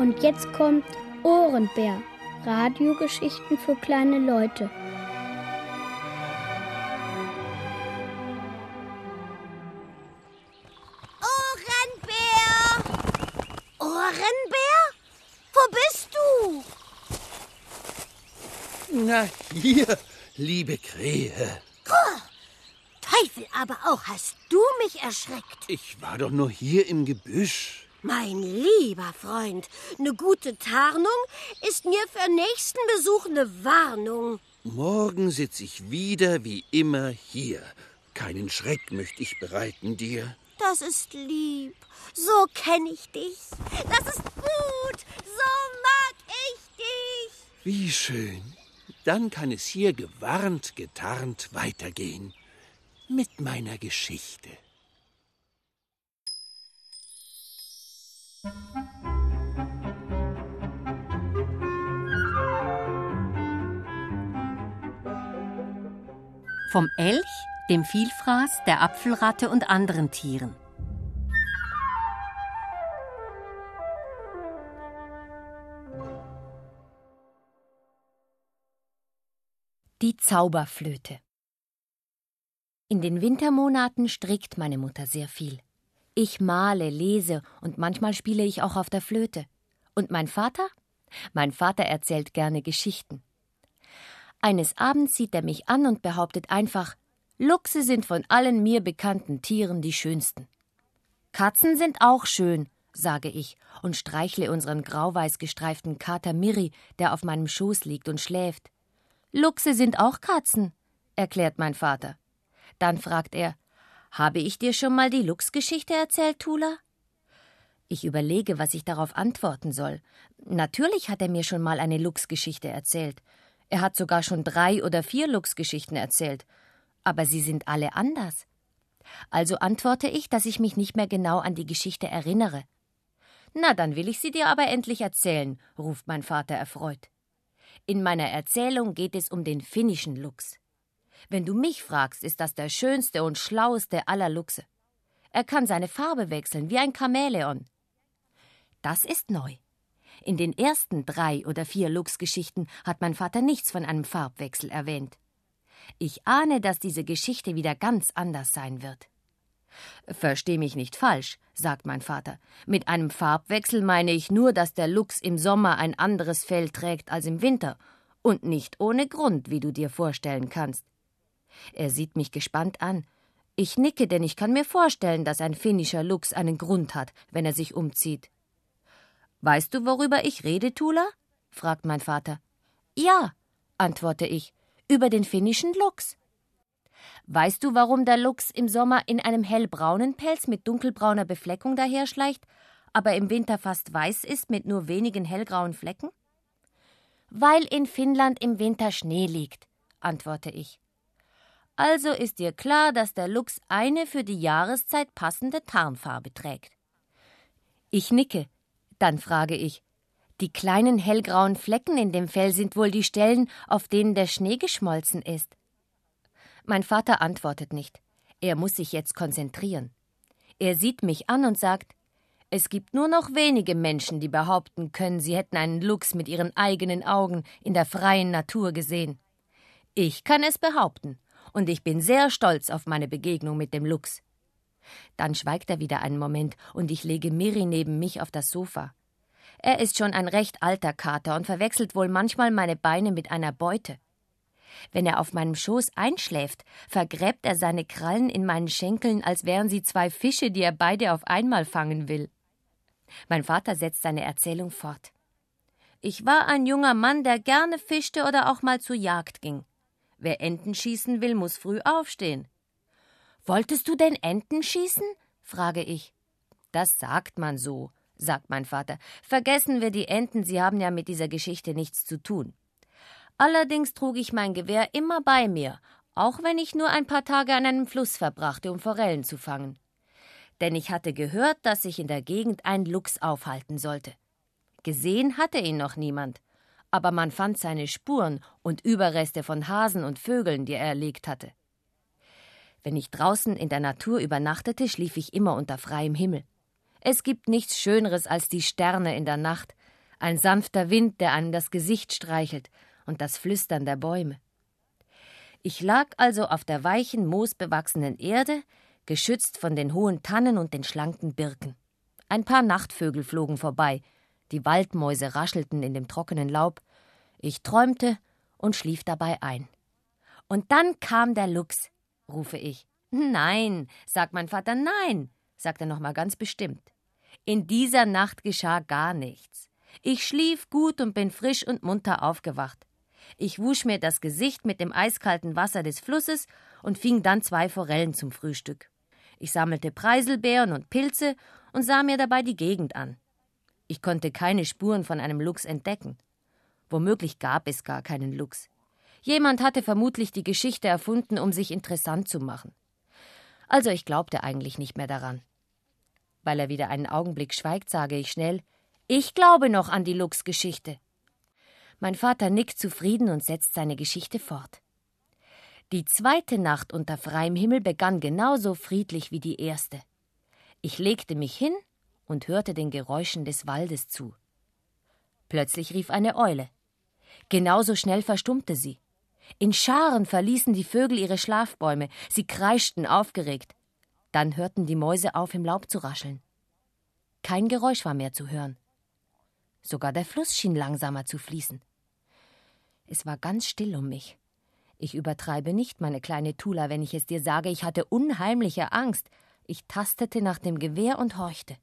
Und jetzt kommt Ohrenbär. Radiogeschichten für kleine Leute. Ohrenbär! Ohrenbär? Wo bist du? Na, hier, liebe Krähe. Teufel aber auch, hast du mich erschreckt? Ich war doch nur hier im Gebüsch. Mein lieber Freund, eine gute Tarnung ist mir für nächsten Besuch eine Warnung. Morgen sitze ich wieder wie immer hier. Keinen Schreck möchte ich bereiten dir. Das ist lieb. So kenne ich dich. Das ist gut. So mag ich dich. Wie schön. Dann kann es hier gewarnt, getarnt weitergehen. Mit meiner Geschichte. Vom Elch, dem Vielfraß, der Apfelratte und anderen Tieren. Die Zauberflöte. In den Wintermonaten strickt meine Mutter sehr viel. Ich male, lese und manchmal spiele ich auch auf der Flöte. Und mein Vater? Mein Vater erzählt gerne Geschichten. Eines Abends sieht er mich an und behauptet einfach, Luchse sind von allen mir bekannten Tieren die schönsten. Katzen sind auch schön, sage ich und streichle unseren grauweiß gestreiften Kater Miri, der auf meinem Schoß liegt und schläft. Luchse sind auch Katzen, erklärt mein Vater. Dann fragt er, habe ich dir schon mal die Luchsgeschichte erzählt, Tula? Ich überlege, was ich darauf antworten soll. Natürlich hat er mir schon mal eine Luchsgeschichte erzählt. Er hat sogar schon 3 oder 4 Luchsgeschichten erzählt. Aber sie sind alle anders. Also antworte ich, dass ich mich nicht mehr genau an die Geschichte erinnere. Na, dann will ich sie dir aber endlich erzählen, ruft mein Vater erfreut. In meiner Erzählung geht es um den finnischen Luchs. Wenn du mich fragst, ist das der schönste und schlaueste aller Luchse. Er kann seine Farbe wechseln wie ein Chamäleon. Das ist neu. In den ersten 3 oder 4 Luchsgeschichten hat mein Vater nichts von einem Farbwechsel erwähnt. Ich ahne, dass diese Geschichte wieder ganz anders sein wird. Versteh mich nicht falsch, sagt mein Vater. Mit einem Farbwechsel meine ich nur, dass der Luchs im Sommer ein anderes Fell trägt als im Winter. Und nicht ohne Grund, wie du dir vorstellen kannst. Er sieht mich gespannt an. Ich nicke, denn ich kann mir vorstellen, dass ein finnischer Luchs einen Grund hat, wenn er sich umzieht. Weißt du, worüber ich rede, Tula? Fragt mein Vater. Ja, antworte ich, über den finnischen Luchs. Weißt du, warum der Luchs im Sommer in einem hellbraunen Pelz mit dunkelbrauner Befleckung daherschleicht, aber im Winter fast weiß ist mit nur wenigen hellgrauen Flecken? Weil in Finnland im Winter Schnee liegt, antworte ich. Also ist dir klar, dass der Luchs eine für die Jahreszeit passende Tarnfarbe trägt. Ich nicke. Dann frage ich, die kleinen hellgrauen Flecken in dem Fell sind wohl die Stellen, auf denen der Schnee geschmolzen ist. Mein Vater antwortet nicht. Er muss sich jetzt konzentrieren. Er sieht mich an und sagt, es gibt nur noch wenige Menschen, die behaupten können, sie hätten einen Luchs mit ihren eigenen Augen in der freien Natur gesehen. Ich kann es behaupten, und ich bin sehr stolz auf meine Begegnung mit dem Luchs. Dann schweigt er wieder einen Moment und ich lege Miri neben mich auf das Sofa. Er ist schon ein recht alter Kater und verwechselt wohl manchmal meine Beine mit einer Beute. Wenn er auf meinem Schoß einschläft, vergräbt er seine Krallen in meinen Schenkeln, als wären sie 2 Fische, die er beide auf einmal fangen will. Mein Vater setzt seine Erzählung fort. Ich war ein junger Mann, der gerne fischte oder auch mal zur Jagd ging. Wer Enten schießen will, muss früh aufstehen. Wolltest du denn Enten schießen? Frage ich. Das sagt man so, sagt mein Vater. Vergessen wir die Enten, sie haben ja mit dieser Geschichte nichts zu tun. Allerdings trug ich mein Gewehr immer bei mir, auch wenn ich nur ein paar Tage an einem Fluss verbrachte, um Forellen zu fangen. Denn ich hatte gehört, dass sich in der Gegend ein Luchs aufhalten sollte. Gesehen hatte ihn noch niemand, aber man fand seine Spuren und Überreste von Hasen und Vögeln, die er erlegt hatte. Wenn ich draußen in der Natur übernachtete, schlief ich immer unter freiem Himmel. Es gibt nichts Schöneres als die Sterne in der Nacht, Ein sanfter Wind, der einem das Gesicht streichelt, und das Flüstern der Bäume. Ich lag also auf der weichen, moosbewachsenen Erde, geschützt von den hohen Tannen und den schlanken Birken. Ein paar Nachtvögel flogen vorbei, die Waldmäuse raschelten in dem trockenen Laub. Ich träumte und schlief dabei ein. Und dann kam der Luchs, rufe ich. Nein, sagt mein Vater, nein, sagt er nochmal ganz bestimmt. In dieser Nacht geschah gar nichts. Ich schlief gut und bin frisch und munter aufgewacht. Ich wusch mir das Gesicht mit dem eiskalten Wasser des Flusses und fing dann 2 Forellen zum Frühstück. Ich sammelte Preiselbeeren und Pilze und sah mir dabei die Gegend an. Ich konnte keine Spuren von einem Luchs entdecken. Womöglich gab es gar keinen Luchs. Jemand hatte vermutlich die Geschichte erfunden, um sich interessant zu machen. Also ich glaubte eigentlich nicht mehr daran. Weil er wieder einen Augenblick schweigt, sage ich schnell, ich glaube noch an die Luchsgeschichte. Mein Vater nickt zufrieden und setzt seine Geschichte fort. Die 2. Nacht unter freiem Himmel begann genauso friedlich wie die erste. Ich legte mich hin und hörte den Geräuschen des Waldes zu. Plötzlich rief eine Eule. Genauso schnell verstummte sie. In Scharen verließen die Vögel ihre Schlafbäume, sie kreischten aufgeregt. Dann hörten die Mäuse auf, im Laub zu rascheln. Kein Geräusch war mehr zu hören. Sogar der Fluss schien langsamer zu fließen. Es war ganz still um mich. Ich übertreibe nicht, meine kleine Tula, wenn ich es dir sage, ich hatte unheimliche Angst. Ich tastete nach dem Gewehr und horchte.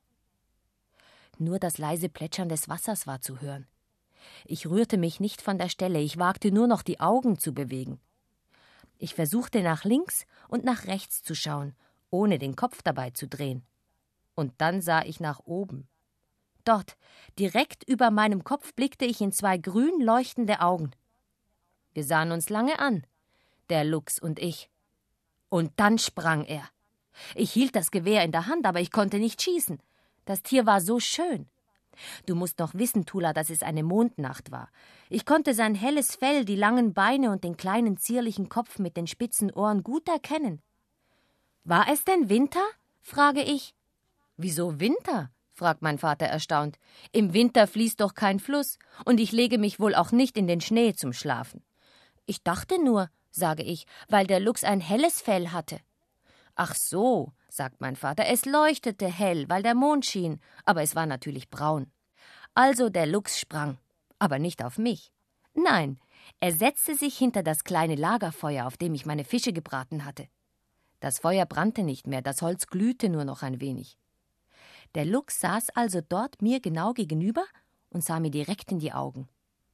Nur das leise Plätschern des Wassers war zu hören. Ich rührte mich nicht von der Stelle, ich wagte nur noch die Augen zu bewegen. Ich versuchte nach links und nach rechts zu schauen, ohne den Kopf dabei zu drehen. Und dann sah ich nach oben. Dort, direkt über meinem Kopf, blickte ich in 2 grün leuchtende Augen. Wir sahen uns lange an, der Luchs und ich. Und dann sprang er. Ich hielt das Gewehr in der Hand, aber ich konnte nicht schießen. Das Tier war so schön. Du musst noch wissen, Tula, dass es eine Mondnacht war. Ich konnte sein helles Fell, die langen Beine und den kleinen zierlichen Kopf mit den spitzen Ohren gut erkennen. »War es denn Winter?« frage ich. »Wieso Winter?« fragt mein Vater erstaunt. »Im Winter fließt doch kein Fluss, und ich lege mich wohl auch nicht in den Schnee zum Schlafen.« »Ich dachte nur«, sage ich, »weil der Luchs ein helles Fell hatte.« »Ach so«, sagt mein Vater, »es leuchtete hell, weil der Mond schien, aber es war natürlich braun.« Also der Luchs sprang, aber nicht auf mich. Nein, er setzte sich hinter das kleine Lagerfeuer, auf dem ich meine Fische gebraten hatte. Das Feuer brannte nicht mehr, das Holz glühte nur noch ein wenig. Der Luchs saß also dort mir genau gegenüber und sah mir direkt in die Augen.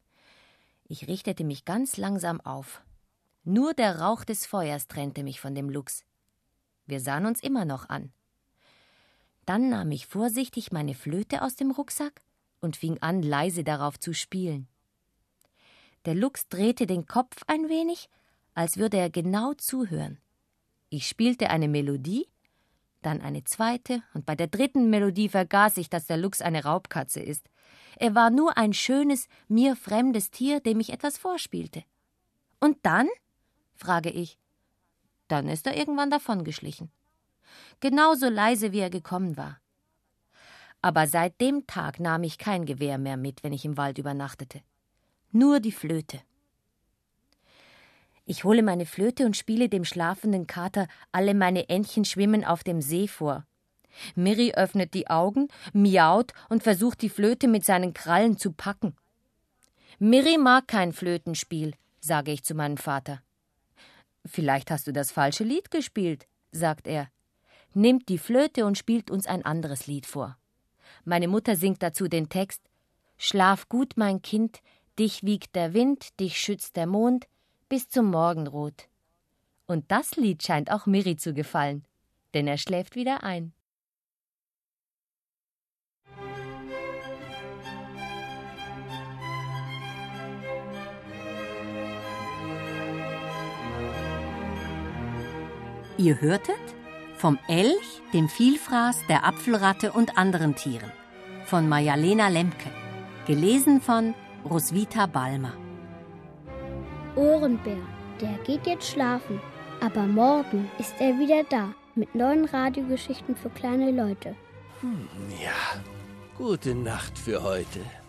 Ich richtete mich ganz langsam auf. Nur der Rauch des Feuers trennte mich von dem Luchs. Wir sahen uns immer noch an. Dann nahm ich vorsichtig meine Flöte aus dem Rucksack und fing an, leise darauf zu spielen. Der Luchs drehte den Kopf ein wenig, als würde er genau zuhören. Ich spielte eine Melodie, dann eine zweite, und bei der 3. Melodie vergaß ich, dass der Luchs eine Raubkatze ist. Er war nur ein schönes, mir fremdes Tier, dem ich etwas vorspielte. »Und dann?« frage ich. Dann ist er irgendwann davongeschlichen. Genauso leise, wie er gekommen war. Aber seit dem Tag nahm ich kein Gewehr mehr mit, wenn ich im Wald übernachtete. Nur die Flöte. Ich hole meine Flöte und spiele dem schlafenden Kater »Alle meine Entchen schwimmen auf dem See« vor. Miri öffnet die Augen, miaut und versucht, die Flöte mit seinen Krallen zu packen. »Miri mag kein Flötenspiel«, sage ich zu meinem Vater. »Vielleicht hast du das falsche Lied gespielt«, sagt er. Nimmt die Flöte und spielt uns ein anderes Lied vor. Meine Mutter singt dazu den Text: »Schlaf gut, mein Kind, dich wiegt der Wind, dich schützt der Mond, bis zum Morgenrot.« Und das Lied scheint auch Miri zu gefallen, denn er schläft wieder ein. Ihr hörtet Vom Elch, dem Vielfraß, der Apfelratte und anderen Tieren von Maja-Lena Lemke, gelesen von Roswitha Balmer. Ohrenbär, der geht jetzt schlafen, aber morgen ist er wieder da mit neuen Radiogeschichten für kleine Leute. Ja, gute Nacht für heute.